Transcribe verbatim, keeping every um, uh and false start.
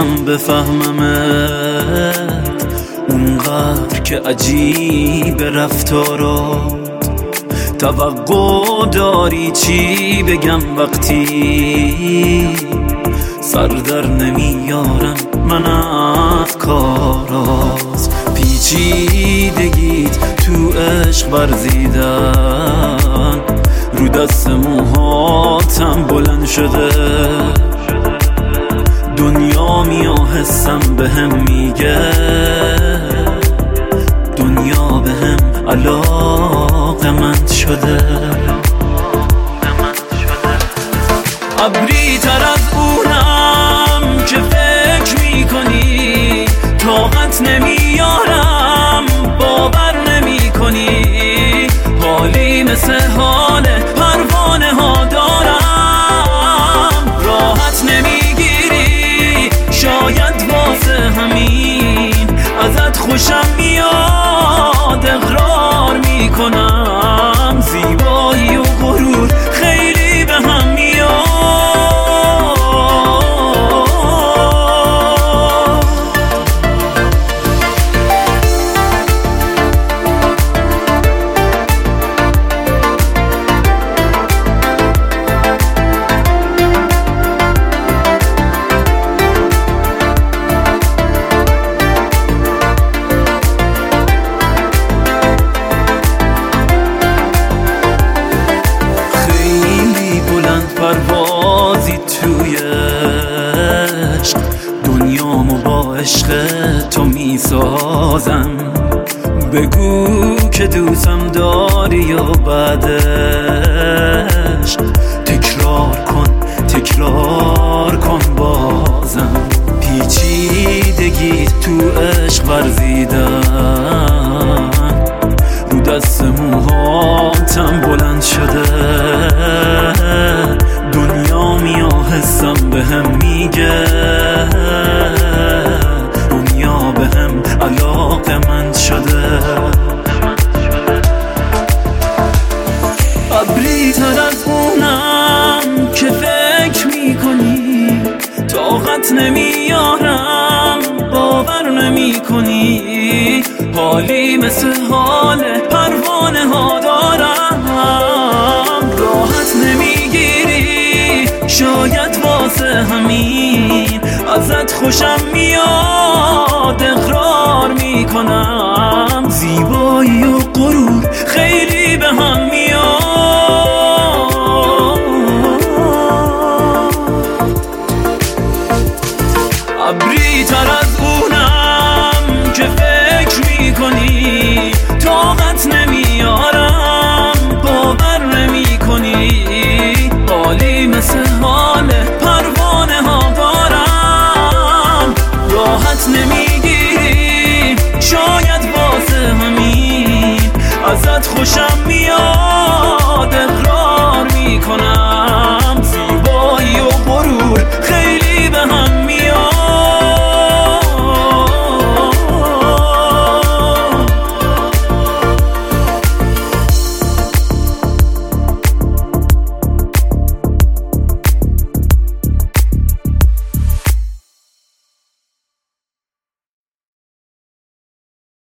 نیستم بفهممت، اونقدر که عجیب رفتارات. توقع داری چی بگم وقتی سر در نمیارم من از کارات. پیچیدگیت تو عشق ورزیدن، رو دست موهاتم بلند شده. دنیا میاهستم به هم میگه، دنیا به هم علاقمند شده. ابری تر از اونم که فکر میکنی، طاقت نمیارم باور نمیکنی. حالی مثل حال پروانه ها دارم، راحت نمیگیری شاید واسه همین ازت خوشم میاد. اقرار میکنم زیبایی و غرور خیلی به هم میاد. پروازی توی عشق، دنیامو با عشق تو میسازم. بگو که دوستم داری یا بعدش تکرار کن تکرار کن بازم. پیچیدگی تو عشق ورزیدن، رو دست موهاتم بلند شده. دنیا میاهستم به هم میگه، دنیا به هم علاقمند شده. ابری تر از اونم که فکر میکنی، طاقت نمیارم باور نمیکنی. حالی مثل حال پروانه ها دارم، راحت نمیگیری شاید واسه همین ازت خوشم میاد. اقرار میکنم زیبایی و غرور خیلی به هم میاد. ابری تر از اونم که فکر میکنی، طاقت نمیارم باور نمیکنی. حالی مثل حال پروانه ها دارم، راحت نمی